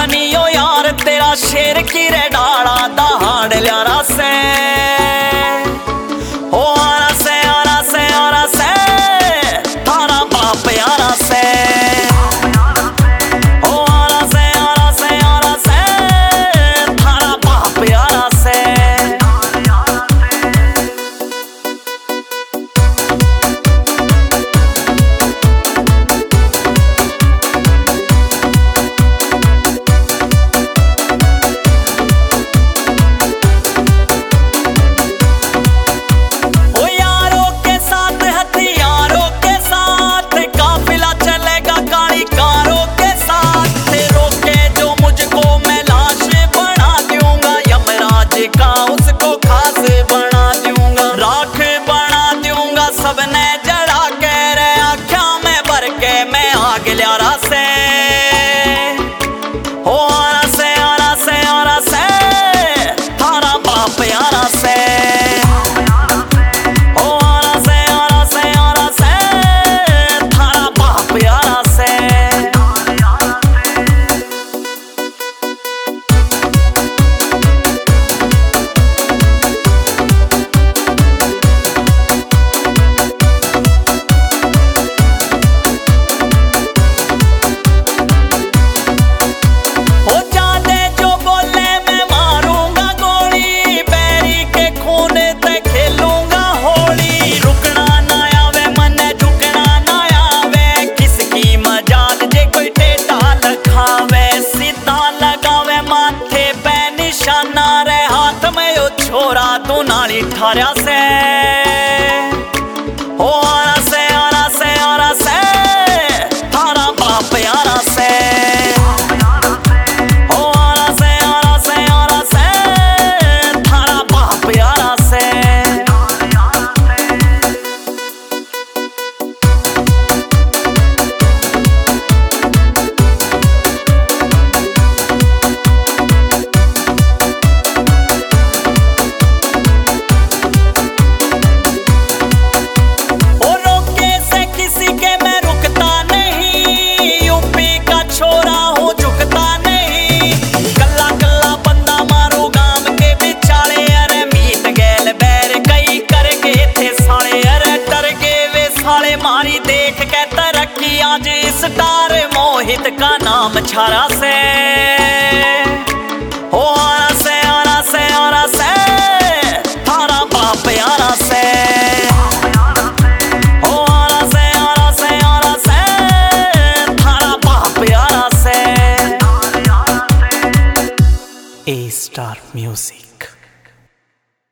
नी ओ यार तेरा शेर की रे डाला दहाड़ ल्यारा से ओ आरा से आरा से आरा से थारा बाप यारा से ओ आरा से आरा से आरा से थारा बाप यारा से। सबने जड़ा के रे आख्या में भर के मैं आग ल्यारा से ओ आरा से आरा से आरा से थारा बाप यारा से ओ आरा से आरा से आरा से थारा बाप यारा से। छोरा तू नाली ठार्या से ओ आरा से आरा से आरा से थारा बाप यारा से ओ आरा से आरा से आरा से थारा बाप यारा से। मारी देख के तरक्की आज स्टार मोहित का नाम छारा से ओ आरा से आरा से आरा से थारा बाप यारा से ओ आरा से आरा से आरा से थारा बाप यारा से। A Star Music।